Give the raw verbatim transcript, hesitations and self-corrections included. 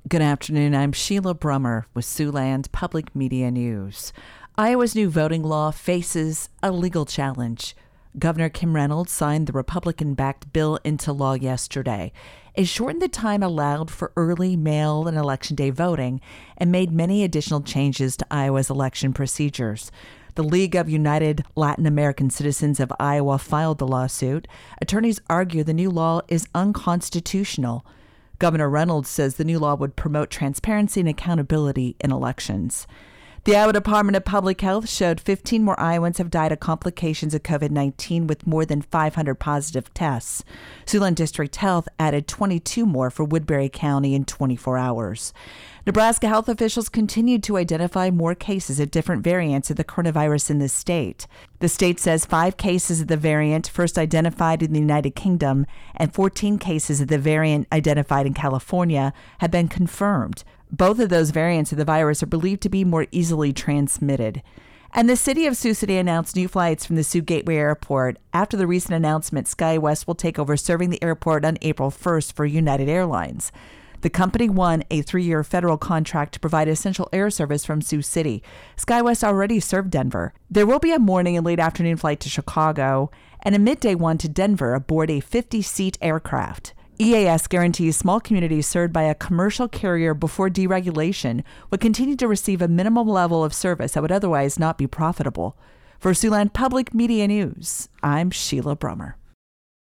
Good afternoon. I'm Sheila Brummer with Siouxland Public Media News. Iowa's new voting law faces a legal challenge. Governor Kim Reynolds signed the Republican-backed bill into law yesterday. It shortened the time allowed for early mail and election day voting and made many additional changes to Iowa's election procedures. The League of United Latin American Citizens of Iowa filed the lawsuit. Attorneys argue the new law is unconstitutional. Governor Reynolds says the new law would promote transparency and accountability in elections. The Iowa Department of Public Health showed fifteen more Iowans have died of complications of covid nineteen with more than five hundred positive tests. Siouxland District Health added twenty-two more for Woodbury County in twenty-four hours. Nebraska health officials continued to identify more cases of different variants of the coronavirus in the state. The state says five cases of the variant first identified in the United Kingdom and fourteen cases of the variant identified in California have been confirmed. Both of those variants of the virus are believed to be more easily transmitted. And the city of Sioux City announced new flights from the Sioux Gateway Airport after the recent announcement SkyWest will take over serving the airport on April first for United Airlines. The company won a three-year federal contract to provide essential air service from Sioux City. SkyWest already served Denver. There will be a morning and late afternoon flight to Chicago and a midday one to Denver aboard a fifty-seat aircraft. E A S guarantees small communities served by a commercial carrier before deregulation would continue to receive a minimum level of service that would otherwise not be profitable. For Siouxland Public Media News, I'm Sheila Brummer.